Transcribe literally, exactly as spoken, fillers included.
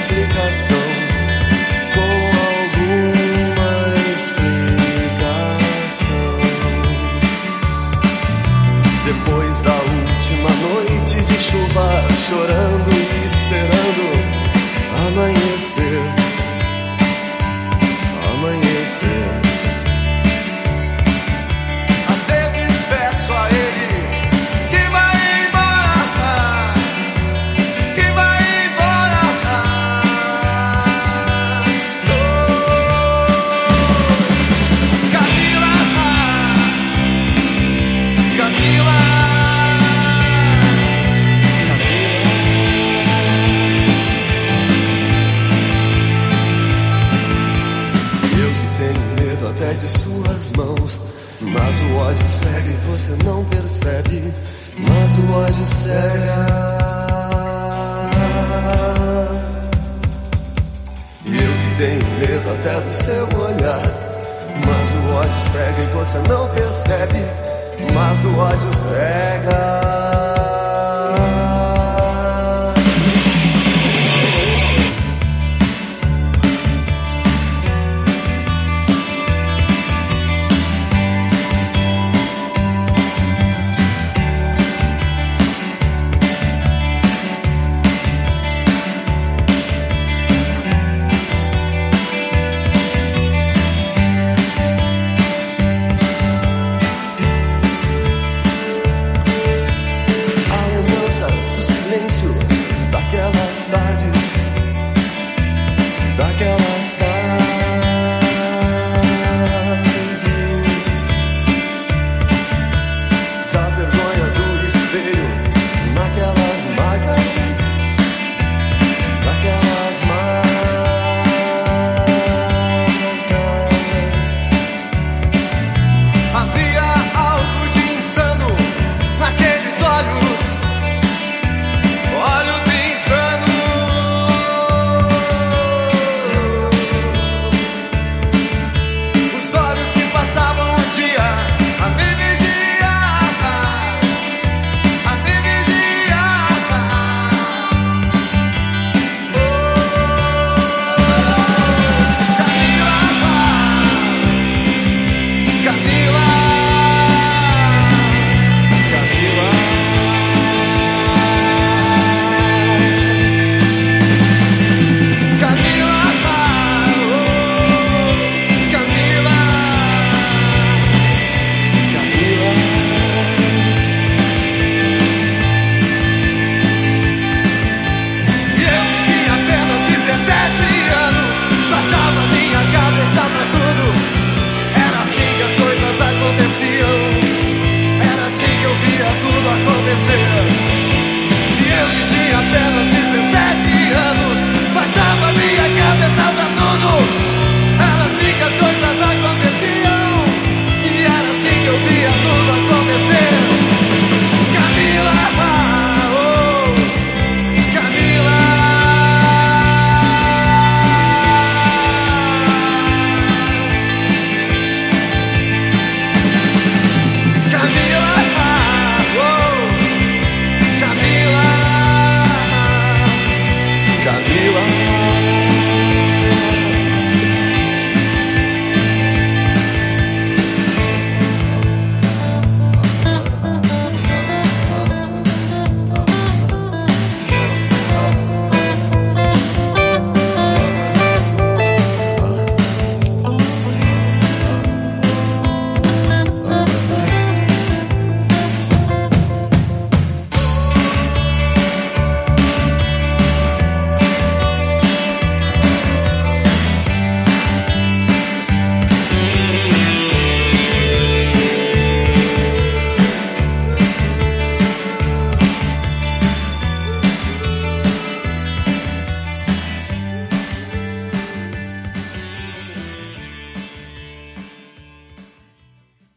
explicação, com alguma explicação. Depois da última noite de chuva, chorando e esperando amanhecer, amanhecer. Às vezes peço a ele que vai embora, que vai embora. Oh, Camila, Camila. Até de suas mãos, mas o ódio cega e você não percebe, mas o ódio cega. E eu que tenho medo até do seu olhar, mas o ódio cega e você não percebe, mas o ódio cega.